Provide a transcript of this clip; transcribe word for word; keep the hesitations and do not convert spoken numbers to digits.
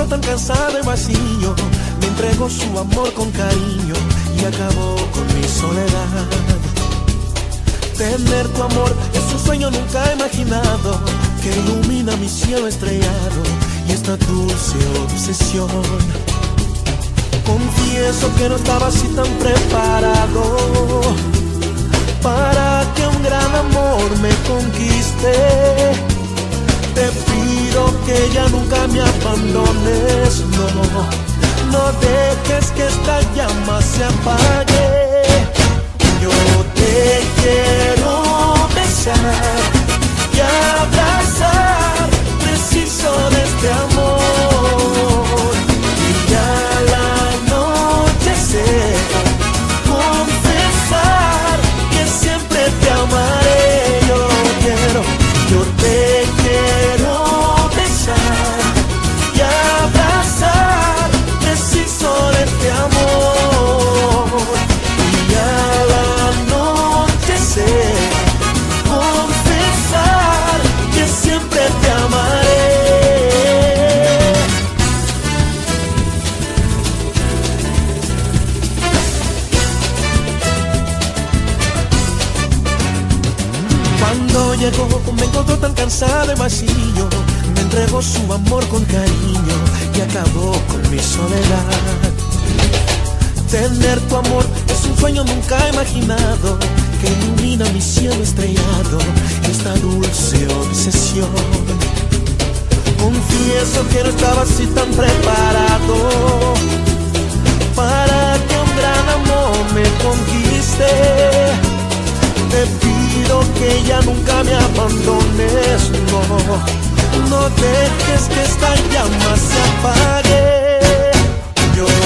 tan cansado y vacío, me entregó su amor con cariño y acabó con mi soledad. Tener tu amor es un sueño nunca imaginado, que ilumina mi cielo estrellado y esta dulce obsesión. Confieso que no estaba así tan preparado para que un gran amor me conquiste. Te pido que ya nunca me abandones, no, no dejes que esta llama se apague. Yo te quiero besar y abrazar, preciso de este amor. Y al anochecer confesar que siempre te amaré. Yo quiero, yo te quiero besar y abrazar, preciso de este amor. Y al anochecer confesar que siempre te amaré. Cuando llegó me encontró tan cansado y vacío, me entregó su amor con cariño y acabó con mi soledad. Tener tu amor es un sueño nunca imaginado, que ilumina mi cielo estrellado, esta dulce obsesión. Confieso que no estaba así tan preparado para que un gran amor me conquiste. Te pido que ya nunca me abandones, no, no dejes que esta llama se apague. Yo